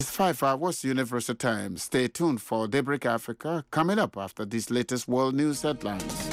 It's 5 hours Universal Time. Stay tuned for Daybreak Africa coming up after these latest world news headlines.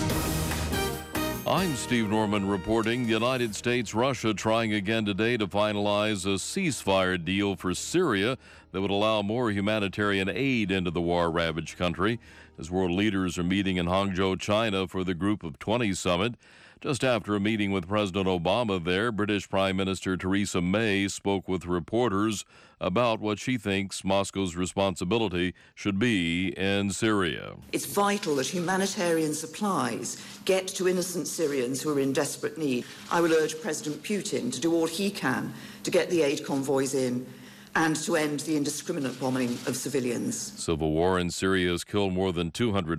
I'm Steve Norman reporting. The United States, Russia trying again today to finalize a ceasefire deal for Syria that would allow more humanitarian aid into the war-ravaged country as world leaders are meeting in Hangzhou, China for the Group of 20 summit. Just after a meeting with President Obama there, British Prime Minister Theresa May spoke with reporters about what she thinks Moscow's responsibility should be in Syria. It's vital that humanitarian supplies get to innocent Syrians who are in desperate need. I will urge President Putin to do all he can to get the aid convoys in and to end the indiscriminate bombing of civilians. Civil war in Syria has killed more than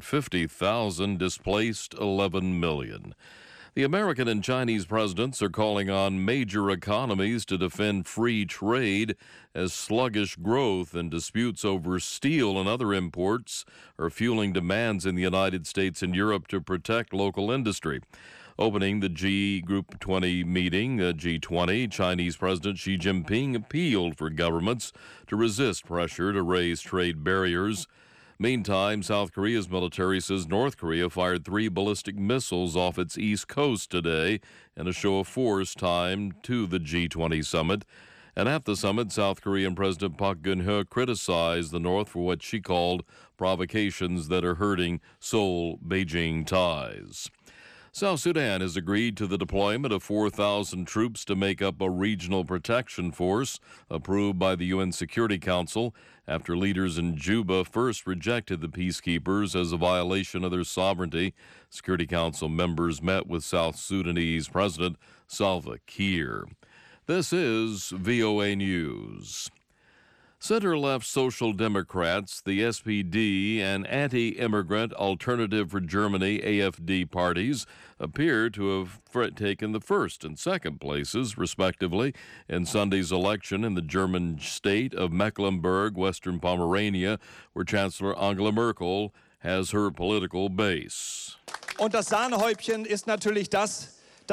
250,000, displaced 11 million. The American and Chinese presidents are calling on major economies to defend free trade as sluggish growth and disputes over steel and other imports are fueling demands in the United States and Europe to protect local industry. Opening the G Group 20 meeting, G20, Chinese President Xi Jinping appealed for governments to resist pressure to raise trade barriers. Meantime, South Korea's military says North Korea fired 3 ballistic missiles off its east coast today in a show of force timed to the G20 summit. And at the summit, South Korean President Park Geun-hye criticized the North for what she called provocations that are hurting Seoul-Beijing ties. South Sudan has agreed to the deployment of 4,000 troops to make up a regional protection force approved by the UN Security Council after leaders in Juba first rejected the peacekeepers as a violation of their sovereignty. Security Council members met with South Sudanese President Salva Kiir. This is VOA News. Center-left Social Democrats, the SPD, and anti-immigrant Alternative for Germany, AfD parties appear to have taken the first and second places, respectively, in Sunday's election in the German state of Mecklenburg-Western Pomerania, where Chancellor Angela Merkel has her political base. Und das Sahnehäubchen ist natürlich das,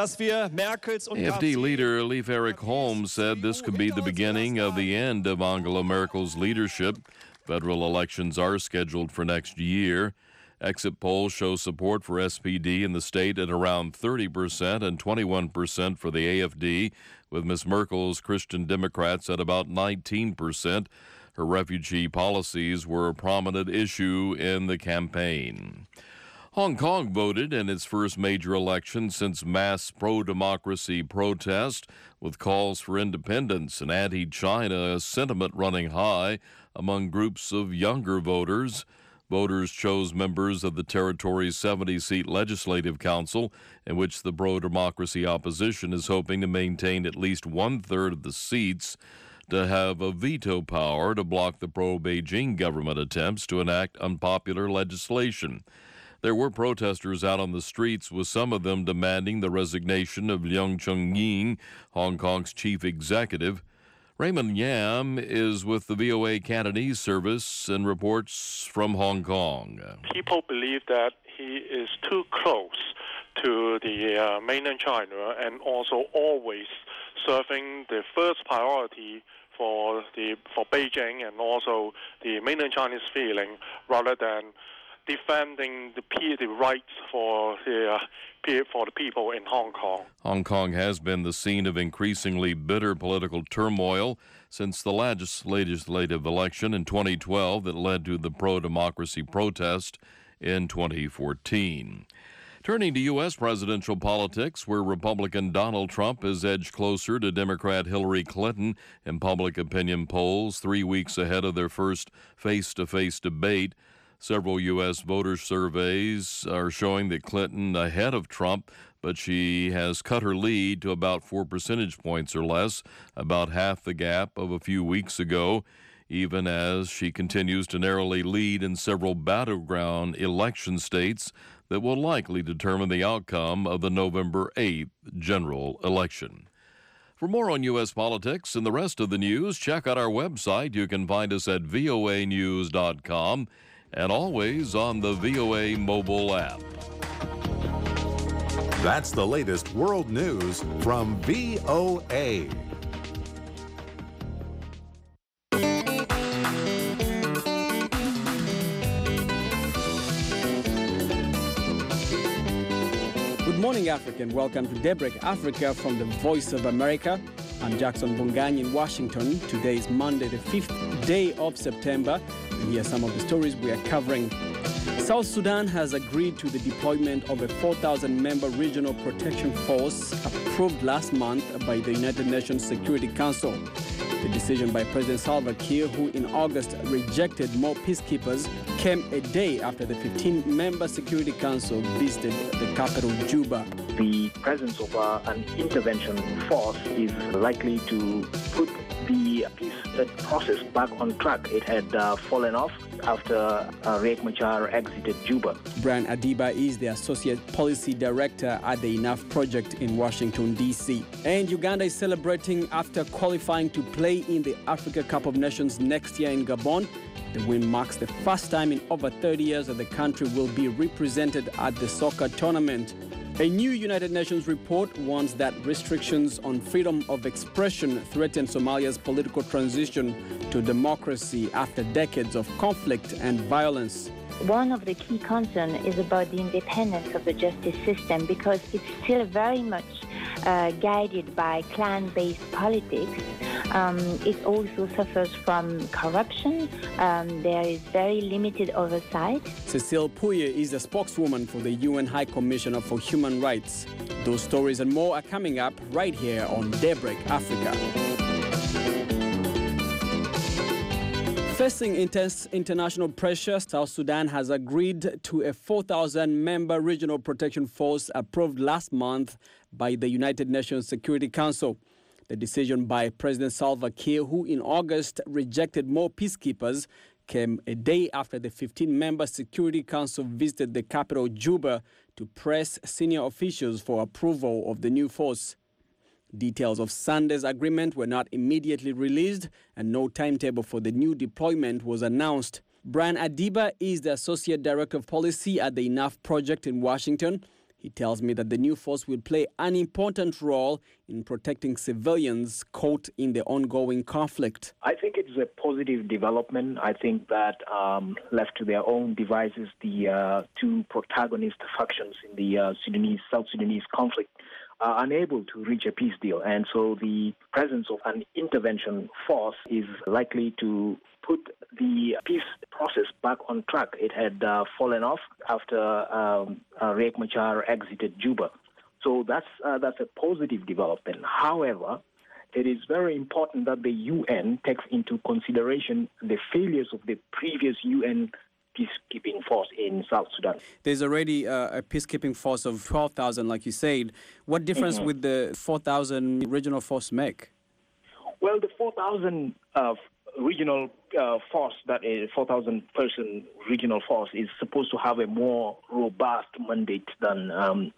AfD leader Leif Erik Holm said this could be the beginning of the end of Angela Merkel's leadership. Federal elections are scheduled for next year. Exit polls show support for SPD in the state at around 30% and 21% for the AfD, with Ms. Merkel's Christian Democrats at about 19%. Her refugee policies were a prominent issue in the campaign. Hong Kong voted in its first major election since mass pro-democracy protest, with calls for independence and anti-China sentiment running high among groups of younger voters. Voters chose members of the territory's 70-seat legislative council, in which the pro-democracy opposition is hoping to maintain at least one-third of the seats to have a veto power to block the pro-Beijing government attempts to enact unpopular legislation. There were protesters out on the streets, with some of them demanding the resignation of Leung Chun-ying, Hong Kong's chief executive. Raymond Yam is with the VOA Cantonese service and reports from Hong Kong. People believe that he is too close to the mainland China and also always serving the first priority for Beijing and also the mainland Chinese feeling, rather than defending the rights for the people in Hong Kong. Hong Kong has been the scene of increasingly bitter political turmoil since the legislative election in 2012 that led to the pro-democracy protest in 2014. Turning to U.S. presidential politics, where Republican Donald Trump has edged closer to Democrat Hillary Clinton in public opinion polls 3 weeks ahead of their first face-to-face debate. Several U.S. voter surveys are showing that Clinton ahead of Trump, but she has cut her lead to about 4 percentage points or less, about half the gap of a few weeks ago, even as she continues to narrowly lead in several battleground election states that will likely determine the outcome of the November 8th general election. For more on U.S. politics and the rest of the news, check out our website. You can find us at voanews.com. and always on the VOA mobile app. That's the latest world news from VOA. Good morning, Africa, and welcome to Daybreak Africa from the Voice of America. I'm Jackson Bongani in Washington. Today is Monday, the 5th day of September, and here are some of the stories we are covering. South Sudan has agreed to the deployment of a 4,000-member regional protection force approved last month by the United Nations Security Council. The decision by President Salva Kiir, who in August rejected more peacekeepers, came a day after the 15-member Security Council visited the capital, Juba. The presence of an intervention force is likely to put the peace process back on track. It had fallen off after Riek Machar exited Juba. Brian Adiba is the Associate Policy Director at the Enough Project in Washington, D.C. And Uganda is celebrating after qualifying to play in the Africa Cup of Nations next year in Gabon. The win marks the first time in over 30 years that the country will be represented at the soccer tournament. A new United Nations report warns that restrictions on freedom of expression threaten Somalia's political transition to democracy after decades of conflict and violence. One of the key concerns is about the independence of the justice system because it's still very much guided by clan-based politics. It also suffers from corruption. There is very limited oversight. Cecile Pouye is the spokeswoman for the UN High Commissioner for Human Rights. Those stories and more are coming up right here on Daybreak Africa. Facing intense international pressure, South Sudan has agreed to a 4,000-member regional protection force approved last month by the United Nations Security Council. The decision by President Salva Kiir, who in August rejected more peacekeepers, came a day after the 15-member Security Council visited the capital, Juba, to press senior officials for approval of the new force. Details of Sunday's agreement were not immediately released, and no timetable for the new deployment was announced. Brian Adiba is the Associate Director of Policy at the Enough Project in Washington. He tells me that the new force will play an important role in protecting civilians caught in the ongoing conflict. I think it's a positive development. I think that left to their own devices, the two protagonist factions in the South Sudanese conflict are unable to reach a peace deal. And so the presence of an intervention force is likely to put the peace process back on track. It had fallen off after Riek Machar exited Juba. So that's a positive development. However, it is very important that the UN takes into consideration the failures of the previous UN peacekeeping force in South Sudan. There's already a peacekeeping force of 12,000, like you said. What difference would the 4,000 regional force make? Well, the 4,000 regional force, that is 4,000-person regional force, is supposed to have a more robust mandate than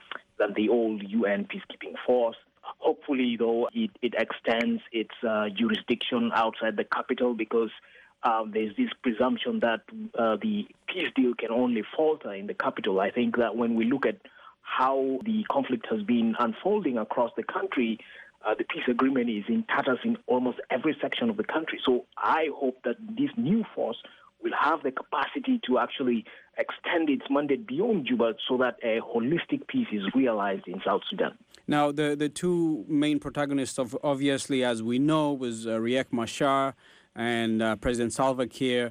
the old UN peacekeeping force. Hopefully, though, it extends its jurisdiction outside the capital because there's this presumption that the peace deal can only falter in the capital. I think that when we look at how the conflict has been unfolding across the country, the peace agreement is in tatters in almost every section of the country. So I hope that this new force will have the capacity to actually extend its mandate beyond Juba so that a holistic peace is realized in South Sudan. Now, the two main protagonists, obviously, as we know, was Riek Machar and President Salva Kiir.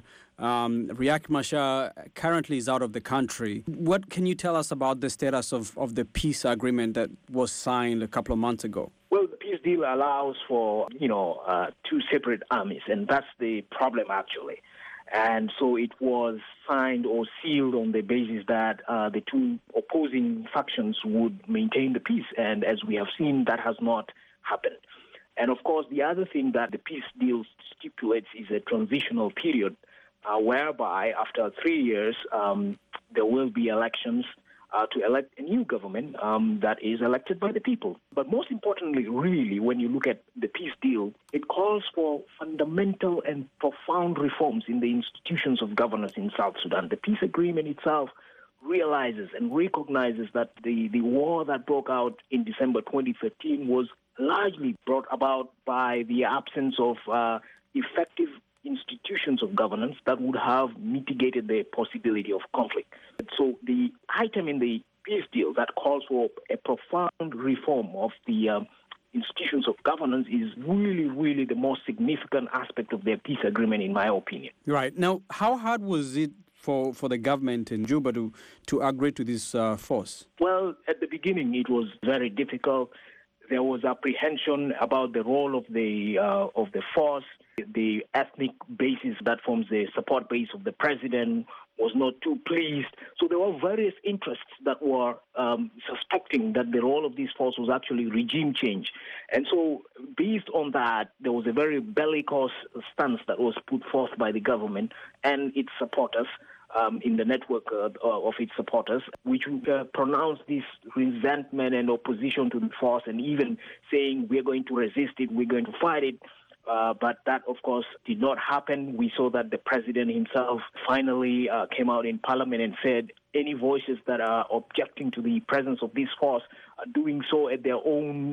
Riek Machar currently is out of the country. What can you tell us about the status of the peace agreement that was signed a couple of months ago? Well, the peace deal allows for, two separate armies, and that's the problem, actually. And so it was signed or sealed on the basis that the two opposing factions would maintain the peace. And as we have seen, that has not happened. And of course, the other thing that the peace deal stipulates is a transitional period whereby after 3 years, there will be elections to elect a new government that is elected by the people. But most importantly, really, when you look at the peace deal, it calls for fundamental and profound reforms in the institutions of governance in South Sudan. The peace agreement itself realizes and recognizes that the war that broke out in December 2013 was largely brought about by the absence of effective institutions of governance that would have mitigated the possibility of conflict. So the item in the peace deal that calls for a profound reform of the institutions of governance is really the most significant aspect of their peace agreement, in my opinion. Right. Now, how hard was it for the government in Juba to agree to this force? Well, at the beginning, it was very difficult. There was apprehension about the role of the force. The ethnic basis that forms the support base of the president was not too pleased. So there were various interests that were suspecting that the role of this force was actually regime change. And so based on that, there was a very bellicose stance that was put forth by the government and its supporters in the network of its supporters, which pronounced this resentment and opposition to the force and even saying we're going to resist it, we're going to fight it. But that, of course, did not happen. We saw that the president himself finally came out in parliament and said any voices that are objecting to the presence of this force are doing so at their own,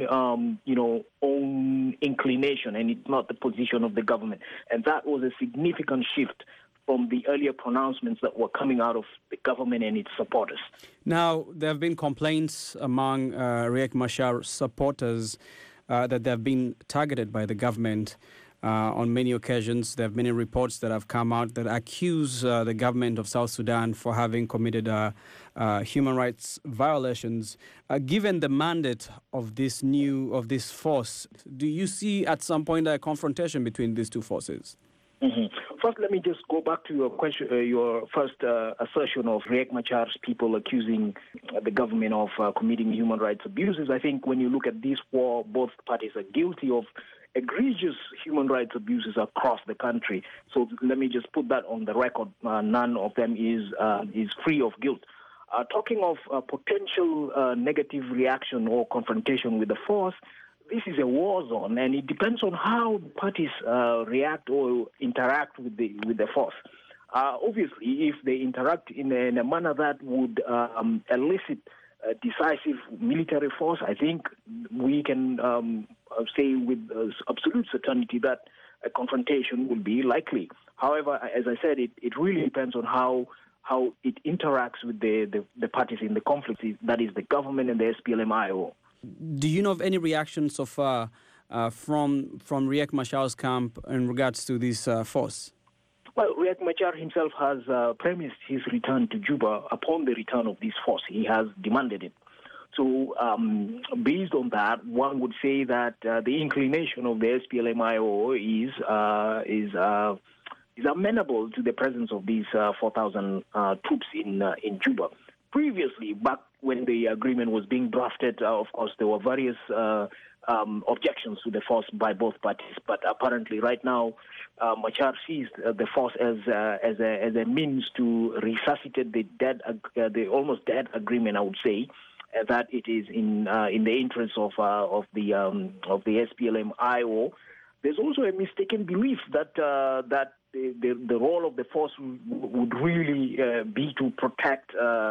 own inclination, and it's not the position of the government. And that was a significant shift from the earlier pronouncements that were coming out of the government and its supporters. Now, there have been complaints among Riek Machar supporters that they have been targeted by the government on many occasions. There have many reports that have come out that accuse the government of South Sudan for having committed human rights violations. Given the mandate of this force, do you see at some point a confrontation between these two forces? Mm-hmm. First, let me just go back to your question, your first assertion of Riek Machar's people accusing the government of committing human rights abuses. I think when you look at this war, both parties are guilty of egregious human rights abuses across the country. So let me just put that on the record. None of them is free of guilt. Talking of potential negative reaction or confrontation with the force, this is a war zone, and it depends on how parties react or interact with the force. Obviously, if they interact in a manner that would elicit decisive military force, I think we can say with absolute certainty that a confrontation will be likely. However, as I said, it really depends on how it interacts with the parties in the conflict, that is the government and the SPLM-IO. Do you know of any reaction so far from Riek Machar's camp in regards to this force? Well, Riek Machar himself has premised his return to Juba upon the return of this force. He has demanded it. So based on that, one would say that the inclination of the SPLM-IO is amenable to the presence of these 4,000 troops in Juba. Previously, back when the agreement was being drafted, of course, there were various objections to the force by both parties. But apparently, right now, Machar sees the force as a means to resuscitate the almost dead agreement. I would say that it is in the interest of the SPLM-IO. There's also a mistaken belief that the role of the force would really be to protect,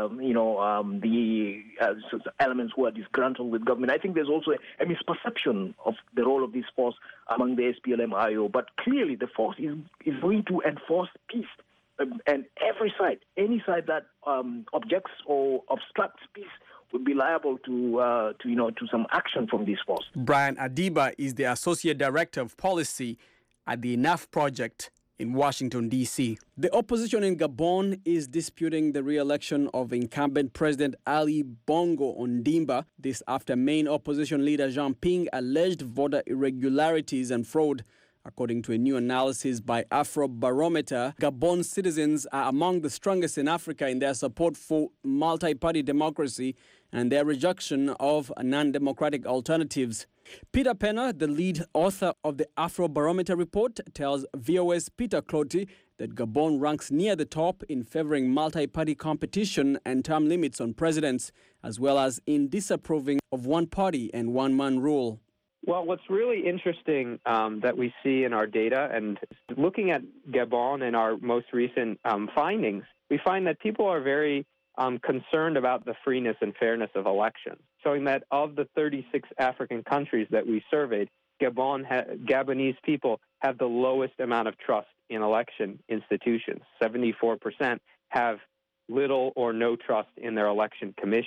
the elements who are disgruntled with government. I think there's also a misperception of the role of this force among the SPLM-IO. But clearly, the force is going to enforce peace, and any side that objects or obstructs peace would be liable to some action from this force. Brian Adiba is the Associate Director of Policy at the Enough Project in Washington, D.C. The opposition in Gabon is disputing the re-election of incumbent President Ali Bongo Ondimba. This after main opposition leader Jean Ping alleged voter irregularities and fraud. According to a new analysis by Afrobarometer, Gabon citizens are among the strongest in Africa in their support for multi-party democracy and their rejection of non-democratic alternatives. Peter Penner, the lead author of the Afrobarometer report, tells VOA's Peter Clotty that Gabon ranks near the top in favoring multi-party competition and term limits on presidents, as well as in disapproving of one-party and one-man rule. Well, what's really interesting that we see in our data, and looking at Gabon and our most recent findings, we find that people are very concerned about the freeness and fairness of elections, showing that of the 36 African countries that we surveyed, Gabonese people have the lowest amount of trust in election institutions. 74% have little or no trust in their election commission.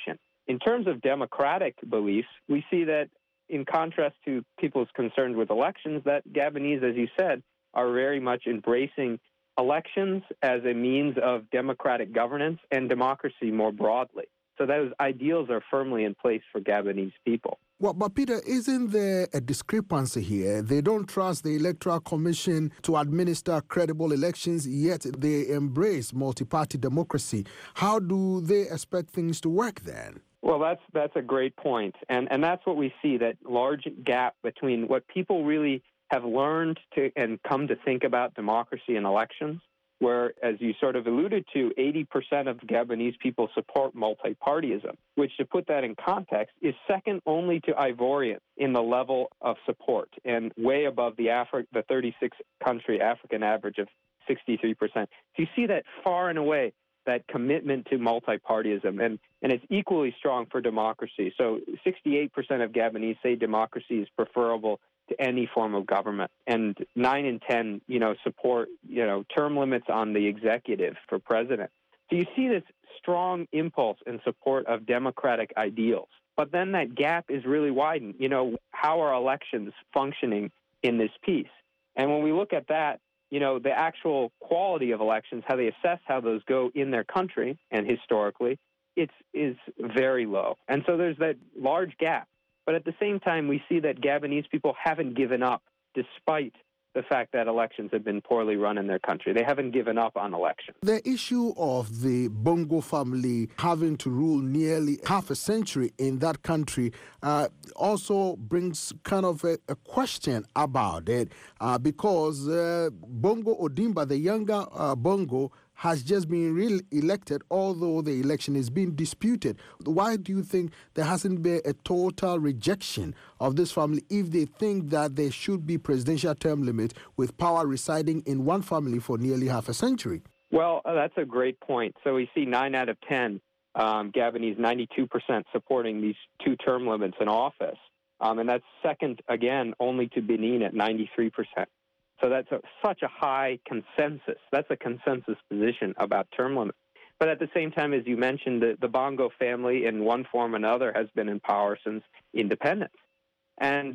In terms of democratic beliefs, we see that in contrast to people's concerns with elections, that Gabonese, as you said, are very much embracing elections as a means of democratic governance and democracy more broadly. So those ideals are firmly in place for Gabonese people. Well, but Peter, isn't there a discrepancy here? They don't trust the Electoral Commission to administer credible elections, yet they embrace multi-party democracy. How do they expect things to work then? Well, that's a great point. And that's what we see, that large gap between what people really have learned to and come to think about democracy and elections, where, as you sort of alluded to, 80% of Gabonese people support multipartyism, which, to put that in context, is second only to Ivorian in the level of support and way above the 36-country African average of 63%. So you see that far and away, that commitment to multipartyism, and it's equally strong for democracy. So 68% of Gabonese say democracy is preferable to any form of government, and 9 in 10, support, term limits on the executive for president. So you see this strong impulse in support of democratic ideals. But then that gap is really widened. How are elections functioning in this piece? And when we look at that, the actual quality of elections, how they assess how those go in their country and historically, is very low. And so there's that large gap. But at the same time, we see that Gabonese people haven't given up despite the fact that elections have been poorly run in their country. They haven't given up on elections. The issue of the Bongo family having to rule nearly half a century in that country also brings kind of a question about it because Bongo Ondimba, the younger Bongo, has just been re-elected, although the election is being disputed. Why do you think there hasn't been a total rejection of this family if they think that there should be presidential term limit with power residing in one family for nearly half a century? Well, that's a great point. So we see 9 out of 10 Gabonese, 92% supporting these 2 term limits in office. And that's second, again, only to Benin at 93%. So that's such a high consensus. That's a consensus position about term limits. But at the same time, as you mentioned, the Bongo family in one form or another has been in power since independence. And,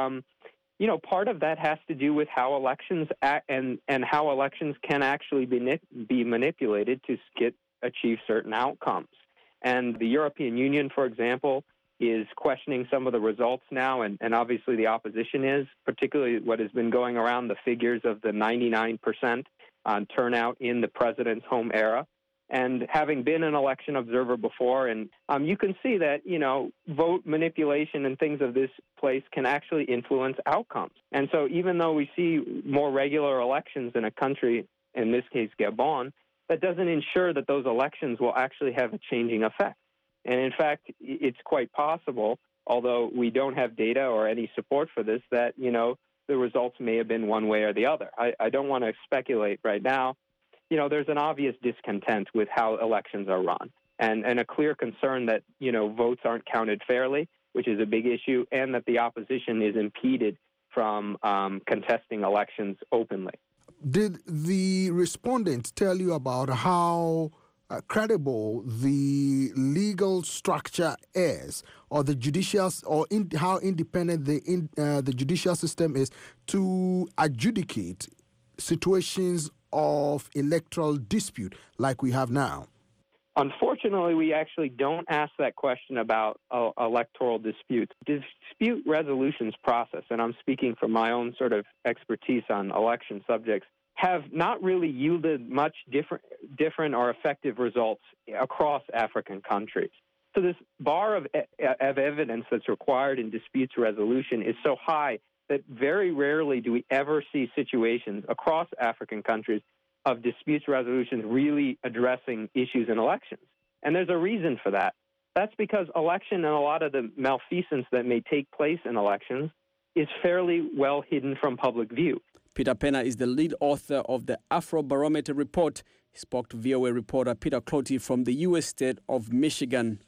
part of that has to do with how elections act and how elections can actually be manipulated to achieve certain outcomes. And the European Union, for example, is questioning some of the results now, and obviously the opposition is, particularly what has been going around, the figures of the 99% on turnout in the president's home era. And having been an election observer before, and you can see that, vote manipulation and things of this place can actually influence outcomes. And so even though we see more regular elections in a country, in this case Gabon, that doesn't ensure that those elections will actually have a changing effect. And in fact, it's quite possible, although we don't have data or any support for this, that, the results may have been one way or the other. I don't want to speculate right now. There's an obvious discontent with how elections are run and a clear concern that, votes aren't counted fairly, which is a big issue, and that the opposition is impeded from contesting elections openly. Did the respondents tell you about how credible the legal structure is, or the judicial, how independent the judicial system is to adjudicate situations of electoral dispute like we have now? Unfortunately, we actually don't ask that question about electoral disputes. Dispute resolutions process, and I'm speaking from my own sort of expertise on election subjects, have not really yielded much different or effective results across African countries. So this bar of evidence that's required in disputes resolution is so high that very rarely do we ever see situations across African countries of disputes resolutions really addressing issues in elections. And there's a reason for that. That's because election and a lot of the malfeasance that may take place in elections is fairly well hidden from public view. Peter Pena is the lead author of the Afrobarometer report. He spoke to VOA reporter Peter Clotty from the U.S. state of Michigan.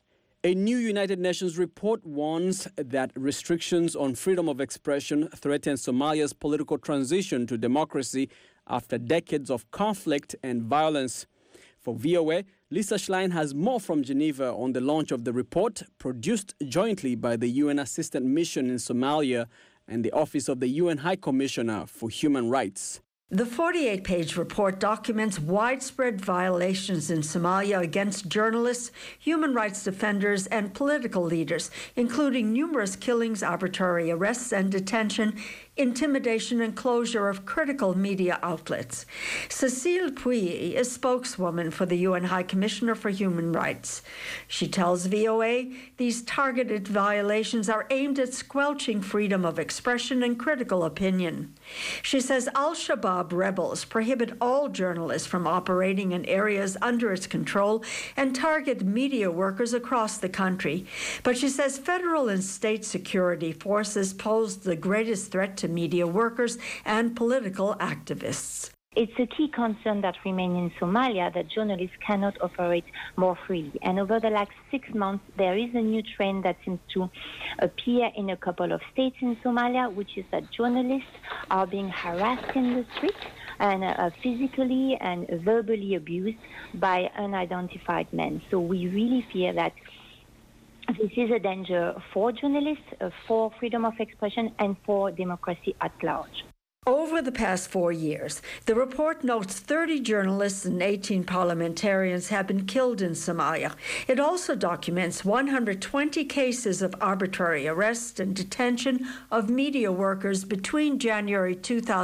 A new United Nations report warns that restrictions on freedom of expression threaten Somalia's political transition to democracy after decades of conflict and violence. For VOA, Lisa Schlein has more from Geneva on the launch of the report, produced jointly by the UN Assistant Mission in Somalia and the Office of the UN High Commissioner for Human Rights. The 48-page report documents widespread violations in Somalia against journalists, human rights defenders, and political leaders, including numerous killings, arbitrary arrests and detention, intimidation and closure of critical media outlets. Cécile Pouilly is spokeswoman for the UN High Commissioner for Human Rights. She tells VOA these targeted violations are aimed at squelching freedom of expression and critical opinion. She says al-Shabaab rebels prohibit all journalists from operating in areas under its control and target media workers across the country. But she says federal and state security forces pose the greatest threat to media workers and political activists. It's a key concern that remains in Somalia that journalists cannot operate more freely. And over the last 6 months, there is a new trend that seems to appear in a couple of states in Somalia, which is that journalists are being harassed in the street and physically and verbally abused by unidentified men. So we really fear that this is a danger for journalists, for freedom of expression, and for democracy at large. Over the past 4 years, the report notes 30 journalists and 18 parliamentarians have been killed in Somalia. It also documents 120 cases of arbitrary arrest and detention of media workers between January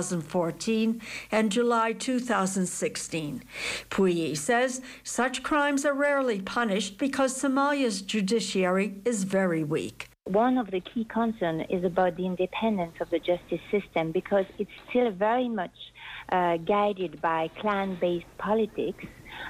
2014 and July 2016. Pouilly says such crimes are rarely punished because Somalia's judiciary is very weak. One of the key concerns is about the independence of the justice system because it's still very much guided by clan-based politics.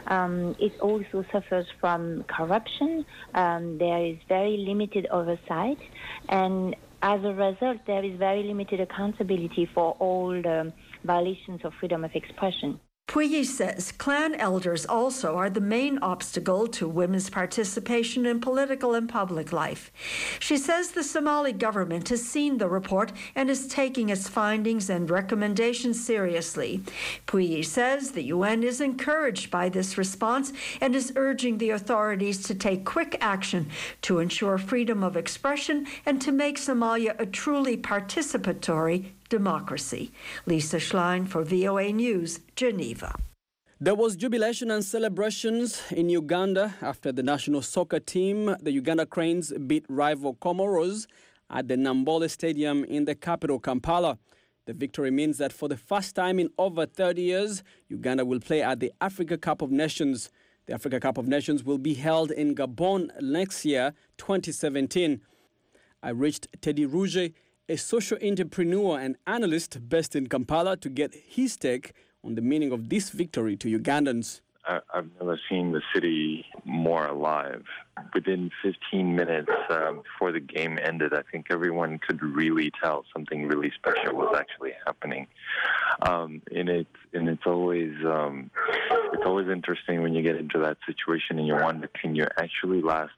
It also suffers from corruption. There is very limited oversight. And as a result, there is very limited accountability for all the violations of freedom of expression. Pouilly says clan elders also are the main obstacle to women's participation in political and public life. She says the Somali government has seen the report and is taking its findings and recommendations seriously. Pouilly says the UN is encouraged by this response and is urging the authorities to take quick action to ensure freedom of expression and to make Somalia a truly participatory democracy. Lisa Schlein for VOA News, Geneva. There was jubilation and celebrations in Uganda after the national soccer team, the Uganda Cranes, beat rival Comoros at the Nambole Stadium in the capital, Kampala. The victory means that for the first time in over 30 years, Uganda will play at the Africa Cup of Nations. The Africa Cup of Nations will be held in Gabon next year, 2017. I reached Teddy Rouge, a social entrepreneur and analyst based in Kampala, to get his take on the meaning of this victory to Ugandans. I've never seen the city more alive. Within 15 minutes before the game ended, I think everyone could really tell something really special was actually happening. And it's always interesting when you get into that situation and you wonder, can you actually last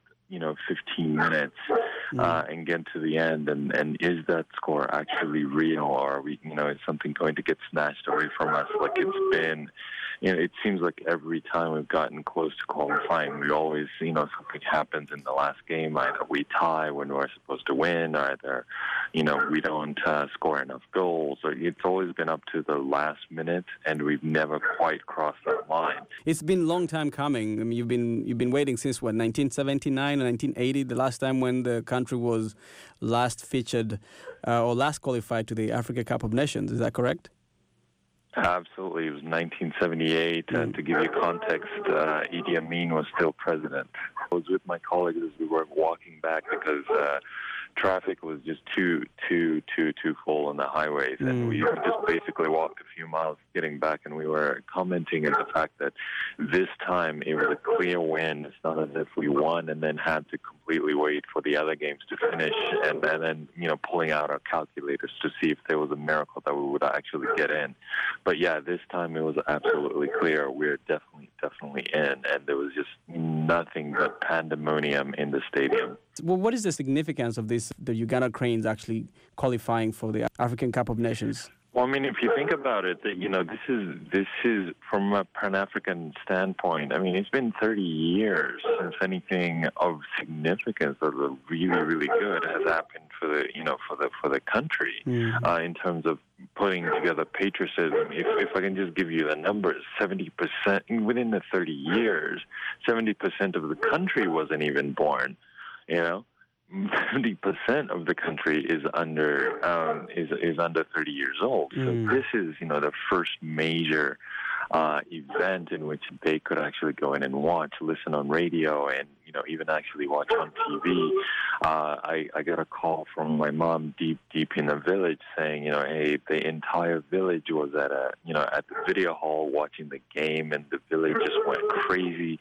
15 minutes and get to the end, and is that score actually real, or are we, is something going to get snatched away from us like it's been? It seems like every time we've gotten close to qualifying, we always, something happens in the last game. Either we tie when we're supposed to win, or either, we don't score enough goals. Or it's always been up to the last minute, and we've never quite crossed that line. It's been a long time coming. I mean, you've been waiting since, 1979 or 1980, the last time when the country was last featured or last qualified to the Africa Cup of Nations. Is that correct? Absolutely. It was 1978. To give you context, Idi Amin was still president. I was with my colleagues as we were walking back because traffic was just too full on the highways. And we just basically walked a few miles getting back, and we were commenting on the fact that this time it was a clear win. It's not as if we won and then had to completely wait for the other games to finish and then pulling out our calculators to see if there was a miracle that we would actually get in. But yeah, this time it was absolutely clear we're definitely in, and there was just nothing but pandemonium in the stadium. Well, what is the significance of this, the Uganda Cranes actually qualifying for the African Cup of Nations? Well, I mean, if you think about it, that this is from a Pan-African standpoint. I mean, it's been 30 years since anything of significance or really, really good has happened for the country in terms of putting together patriotism. If I can just give you the numbers, 70% within the 30 years, 70% of the country wasn't even born. 70% of the country is under 30 years old. So this is, the first major event in which they could actually go in and watch, listen on radio, and even actually watch on TV. I got a call from my mom deep in the village saying, hey, the entire village was at the video hall watching the game, and the village just went crazy.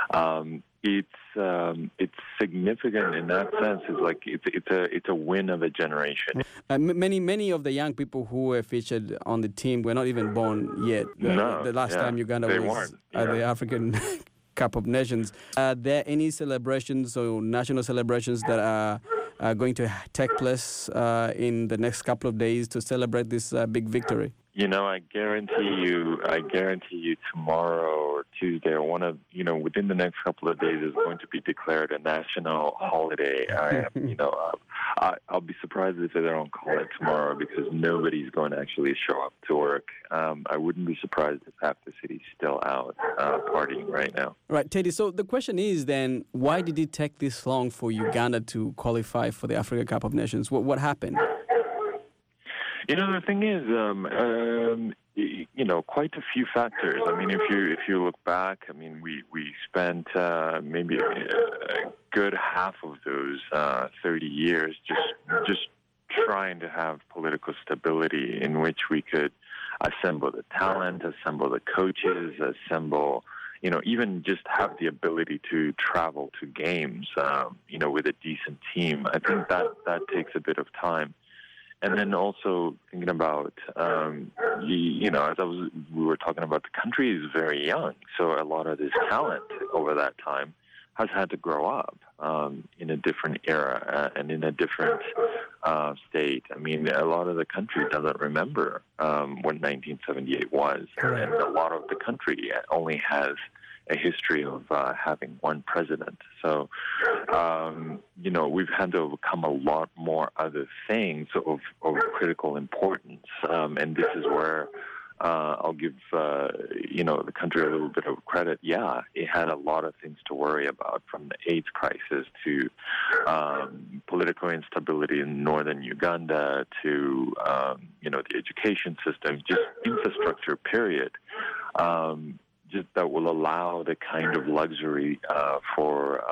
It's significant in that sense. It's like it's a win of a generation. Many of the young people who were featured on the team were not even born yet. The last time Uganda was at the African Cup of Nations. Are there any celebrations or national celebrations that are going to take place in the next couple of days to celebrate this big victory? I guarantee you tomorrow or Tuesday or within the next couple of days is going to be declared a national holiday. I'll be surprised if they don't call it tomorrow because nobody's going to actually show up to work. I wouldn't be surprised if half the city's still out partying right now. Right, Teddy. So the question is then, why did it take this long for Uganda to qualify for the Africa Cup of Nations? What happened? The thing is, quite a few factors. I mean, if you look back, I mean, we spent maybe a good half of those 30 years just trying to have political stability in which we could assemble the talent, assemble the coaches, assemble, even just have the ability to travel to games, with a decent team. I think that takes a bit of time. And then also thinking about, as we were talking about, the country is very young. So a lot of this talent over that time has had to grow up in a different era and in a different state. I mean, a lot of the country doesn't remember what 1978 was. And a lot of the country only has a history of having one president. So, we've had to overcome a lot more other things of critical importance. And this is where I'll give, the country a little bit of credit. Yeah, it had a lot of things to worry about, from the AIDS crisis to political instability in northern Uganda to, the education system, just infrastructure, period. Just that will allow the kind of luxury for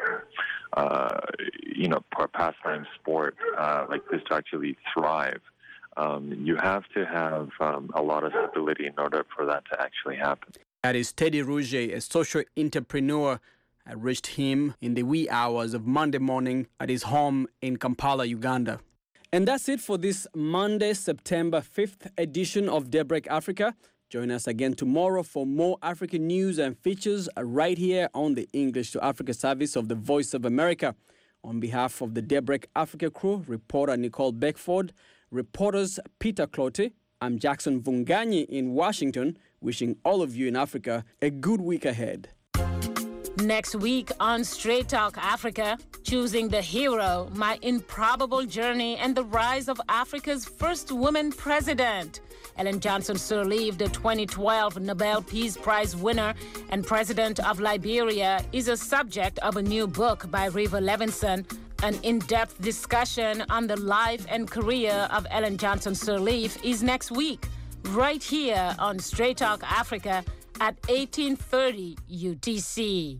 pastime sport like this to actually thrive. You have to have a lot of stability in order for that to actually happen. That is Teddy Rouget, a social entrepreneur. I reached him in the wee hours of Monday morning at his home in Kampala, Uganda. And that's it for this Monday, September 5th edition of Daybreak Africa. Join us again tomorrow for more African news and features right here on the English to Africa service of the Voice of America. On behalf of the Daybreak Africa crew, reporter Nicole Beckford, reporters Peter Clote, I'm Jackson Vunganyi in Washington, wishing all of you in Africa a good week ahead. Next week on Straight Talk Africa, choosing the hero, my improbable journey and the rise of Africa's first woman president. Ellen Johnson Sirleaf, the 2012 Nobel Peace Prize winner and president of Liberia, is a subject of a new book by Riva Levinson. An in-depth discussion on the life and career of Ellen Johnson Sirleaf is next week, right here on Straight Talk Africa at 1830 UTC.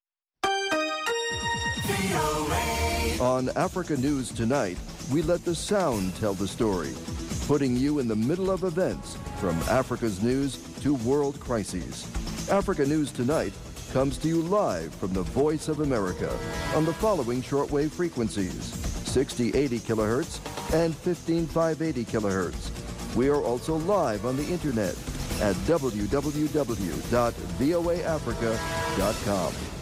On Africa News Tonight, we let the sound tell the story, putting you in the middle of events from Africa's news to world crises. Africa News Tonight comes to you live from the Voice of America on the following shortwave frequencies: 6080 kilohertz and 15580 kilohertz. We are also live on the internet at www.voaafrica.com.